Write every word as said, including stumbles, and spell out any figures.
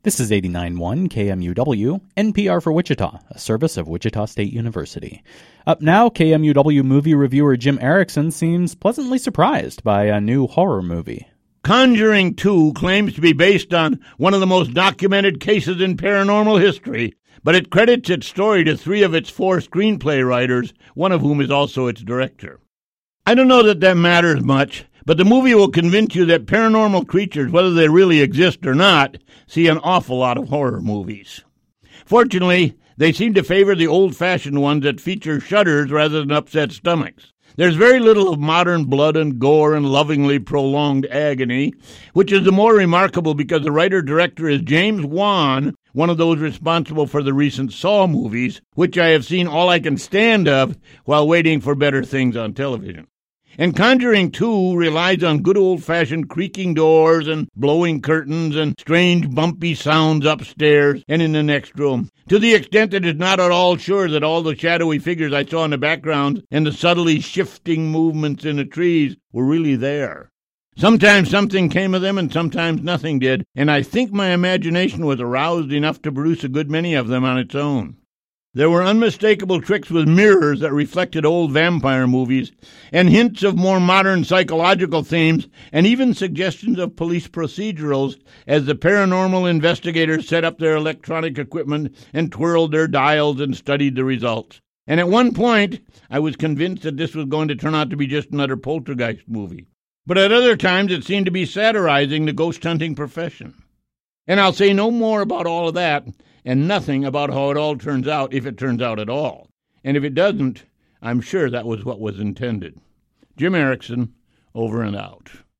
This is eighty-nine point one K M U W, N P R for Wichita, a service of Wichita State University. Up now, K M U W movie reviewer Jim Erickson seems pleasantly surprised by a new horror movie. Conjuring two claims to be based on one of the most documented cases in paranormal history, but it credits its story to three of its four screenplay writers, one of whom is also its director. I don't know that that matters much, but the movie will convince you that paranormal creatures, whether they really exist or not, see an awful lot of horror movies. Fortunately, they seem to favor the old-fashioned ones that feature shudders rather than upset stomachs. There's very little of modern blood and gore and lovingly prolonged agony, which is the more remarkable because the writer-director is James Wan, one of those responsible for the recent Saw movies, which I have seen all I can stand of while waiting for better things on television. And Conjuring two relies on good old-fashioned creaking doors and blowing curtains and strange bumpy sounds upstairs and in the next room, to the extent that it's not at all sure that all the shadowy figures I saw in the background and the subtly shifting movements in the trees were really there. Sometimes something came of them and sometimes nothing did, and I think my imagination was aroused enough to produce a good many of them on its own. There were unmistakable tricks with mirrors that reflected old vampire movies, and hints of more modern psychological themes, and even suggestions of police procedurals as the paranormal investigators set up their electronic equipment and twirled their dials and studied the results. And at one point, I was convinced that this was going to turn out to be just another poltergeist movie. But at other times, it seemed to be satirizing the ghost hunting profession. And I'll say no more about all of that, and nothing about how it all turns out, if it turns out at all. And if it doesn't, I'm sure that was what was intended. Jim Erickson, over and out.